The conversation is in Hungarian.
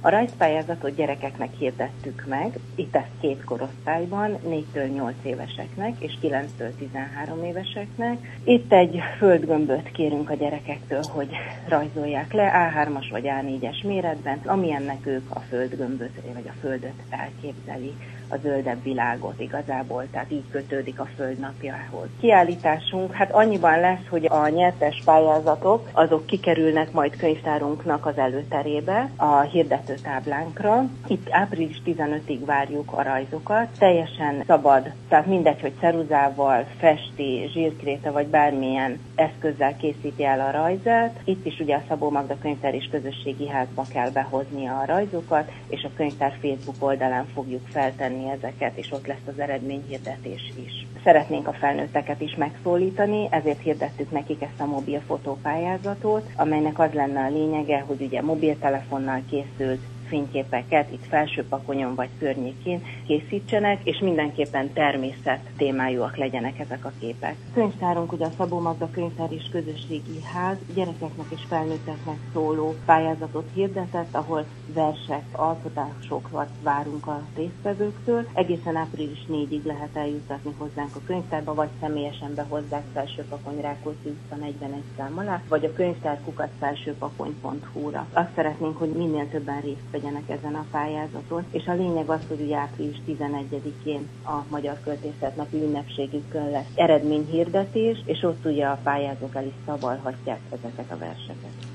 A rajzpályázatot gyerekeknek hirdettük meg, itt ezt 2 korosztályban, 4-től 8 éveseknek és 9-től 13 éveseknek. Itt egy földgömböt kérünk a gyerekektől, hogy rajzolják le A3-as vagy A4-es méretben, amilyennek ők a földgömböt vagy a földet elképzelik, a zöldebb világot igazából, tehát így kötődik a Föld napjához. Kiállításunk hát annyiban lesz, hogy a nyertes pályázatok azok kikerülnek majd könyvtárunknak az előterébe, a hirdetőtáblánkra. Itt április 15-ig várjuk a rajzokat, teljesen szabad, tehát mindegy, hogy ceruzával, festi, zsírkréta vagy bármilyen eszközzel készíti el a rajzát. Itt is ugye a Szabó Magda Könyvtár és Közösségi Házba kell behoznia a rajzokat, és a könyvtár Facebook oldalán fogjuk feltenni ezeket, és ott lesz az eredményhirdetés is. Szeretnénk a felnőtteket is megszólítani, ezért hirdettük nekik ezt a mobil fotópályázatot, amelynek az lenne a lényege, hogy ugye mobiltelefonnal készült fényképeket itt Felsőpakonyon vagy környékén készítsenek, és mindenképpen természet témájúak legyenek ezek a képek. Könyvtárunk ugye a Szabó Magda Könyvtár és Közösségi Ház gyerekeknek és felnőtteknek szóló pályázatot hirdetett, ahol versek, alkotásokat várunk a résztvevőktől. Egészen április 4-ig lehet eljuttatni hozzánk a könyvtárba, vagy személyesen behozzák Felsőpakony Rákóczi utca 41 szám alá, vagy a könyvtár@felsőpakony.hu-ra. Azt szeretnénk, hogy minél többen részt vegyenek ezen a pályázaton, és a lényeg az, hogy április 11-én a Magyar Költészet Napi ünnepségükön lesz eredményhirdetés, és ott ugye a pályázók el is szavalhatják ezeket a verseket.